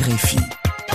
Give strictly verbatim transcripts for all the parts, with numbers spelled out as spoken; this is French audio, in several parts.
R F I.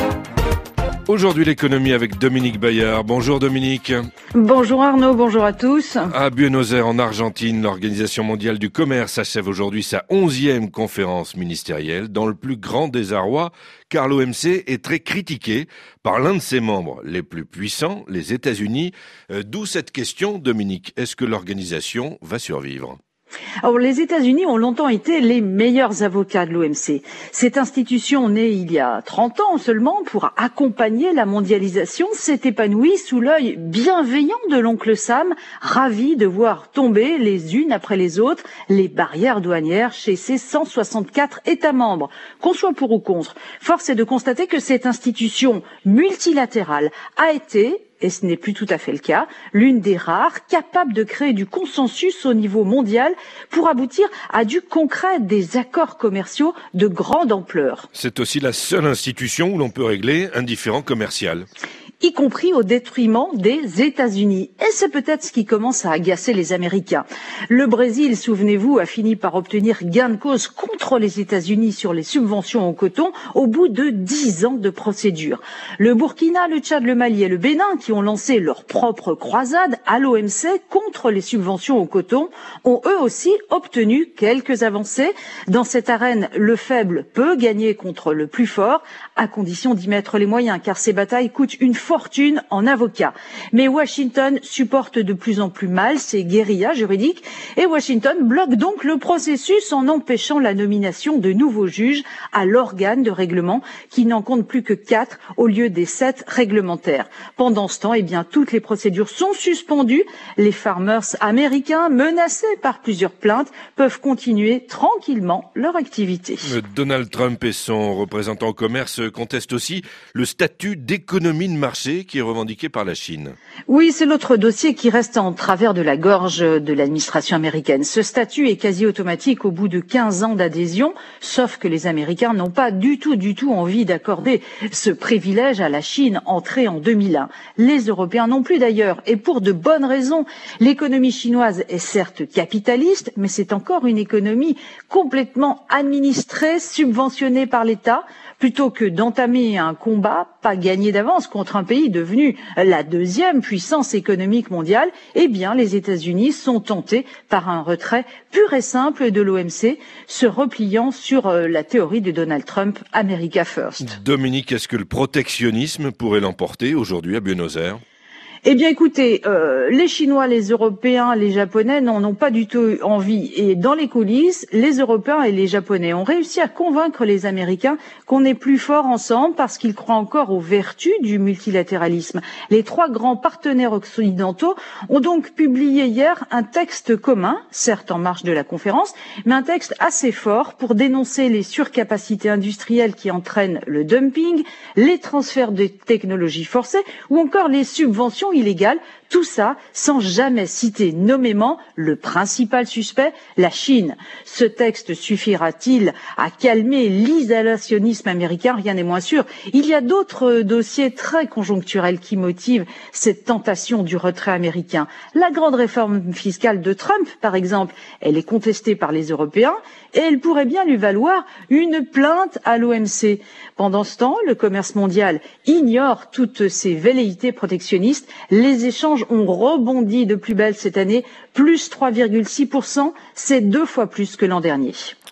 Aujourd'hui, l'économie avec Dominique Bayard. Bonjour Dominique. Bonjour Arnaud, bonjour à tous. À Buenos Aires, en Argentine, l'Organisation mondiale du commerce achève aujourd'hui sa onzième conférence ministérielle dans le plus grand désarroi, car l'O M C est très critiqué par l'un de ses membres les plus puissants, les États-Unis. Euh, d'où cette question, Dominique. Est-ce que l'organisation va survivre ? Alors, les États-Unis ont longtemps été les meilleurs avocats de l'O M C. Cette institution, née il y a trente ans seulement pour accompagner la mondialisation, s'est épanouie sous l'œil bienveillant de l'oncle Sam, ravi de voir tomber les unes après les autres les barrières douanières chez ses cent soixante-quatre États membres. Qu'on soit pour ou contre, force est de constater que cette institution multilatérale a été, et ce n'est plus tout à fait le cas, l'une des rares capables de créer du consensus au niveau mondial pour aboutir à du concret, des accords commerciaux de grande ampleur. C'est aussi la seule institution où l'on peut régler un différend commercial, y compris au détriment des États-Unis. Et c'est peut-être ce qui commence à agacer les Américains. Le Brésil, souvenez-vous, a fini par obtenir gain de cause contre les États-Unis sur les subventions au coton au bout de dix ans de procédure. Le Burkina, le Tchad, le Mali et le Bénin, qui ont lancé leur propre croisade à l'O M C contre les subventions au coton, ont eux aussi obtenu quelques avancées. Dans cette arène, le faible peut gagner contre le plus fort, à condition d'y mettre les moyens, car ces batailles coûtent une fortune en avocats. Mais Washington supporte de plus en plus mal ces guérillas juridiques et Washington bloque donc le processus en empêchant la nomination de nouveaux juges à l'organe de règlement qui n'en compte plus que quatre au lieu des sept réglementaires. Pendant ce temps, eh bien, toutes les procédures sont suspendues. Les farmers américains, menacés par plusieurs plaintes, peuvent continuer tranquillement leur activité. Donald Trump et son représentant au commerce contestent aussi le statut d'économie de marché qui est revendiqué par la Chine. Oui, c'est l'autre dossier qui reste en travers de la gorge de l'administration américaine. Ce statut est quasi automatique au bout de quinze ans d'adhésion, sauf que les Américains n'ont pas du tout, du tout envie d'accorder ce privilège à la Chine entrée en deux mille un. Les Européens non plus d'ailleurs, et pour de bonnes raisons. L'économie chinoise est certes capitaliste, mais c'est encore une économie complètement administrée, subventionnée par l'État. Plutôt que d'entamer un combat pas gagné d'avance contre un pays devenu la deuxième puissance économique mondiale, eh bien les États-Unis sont tentés par un retrait pur et simple de l'O M C, se repliant sur la théorie de Donald Trump, America First. Dominique, est-ce que le protectionnisme pourrait l'emporter aujourd'hui à Buenos Aires ? Eh bien, écoutez, euh, les Chinois, les Européens, les Japonais n'en ont pas du tout envie. Et dans les coulisses, les Européens et les Japonais ont réussi à convaincre les Américains qu'on est plus forts ensemble parce qu'ils croient encore aux vertus du multilatéralisme. Les trois grands partenaires occidentaux ont donc publié hier un texte commun, certes en marge de la conférence, mais un texte assez fort pour dénoncer les surcapacités industrielles qui entraînent le dumping, les transferts de technologies forcés ou encore les subventions illégale, tout ça sans jamais citer nommément le principal suspect, la Chine. Ce texte suffira-t-il à calmer l'isolationnisme américain? Rien n'est moins sûr. Il y a d'autres dossiers très conjoncturels qui motivent cette tentation du retrait américain. La grande réforme fiscale de Trump, par exemple, elle est contestée par les Européens et elle pourrait bien lui valoir une plainte à l'O M C. Pendant ce temps, le commerce mondial ignore toutes ces velléités protectionnistes. Les échanges ont rebondi de plus belle cette année, plus trois virgule six pour cent, c'est deux fois plus que l'an dernier.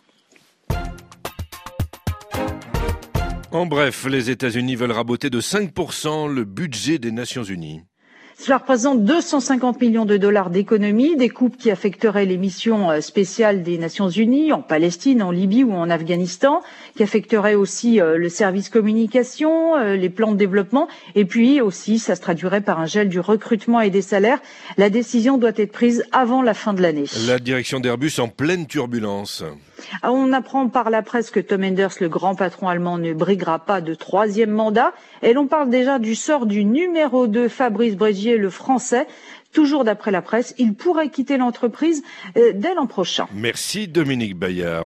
En bref, les États-Unis veulent raboter de cinq pour cent le budget des Nations Unies. Cela représente deux cent cinquante millions de dollars d'économies, des coupes qui affecteraient les missions spéciales des Nations Unies en Palestine, en Libye ou en Afghanistan, qui affecteraient aussi le service communication, les plans de développement, et puis aussi ça se traduirait par un gel du recrutement et des salaires. La décision doit être prise avant la fin de l'année. La direction d'Airbus en pleine turbulence. On apprend par la presse que Tom Enders, le grand patron allemand, ne briguera pas de troisième mandat. Et l'on parle déjà du sort du numéro deux, Fabrice Brégier, le français. Toujours d'après la presse, il pourrait quitter l'entreprise dès l'an prochain. Merci Dominique Bayard.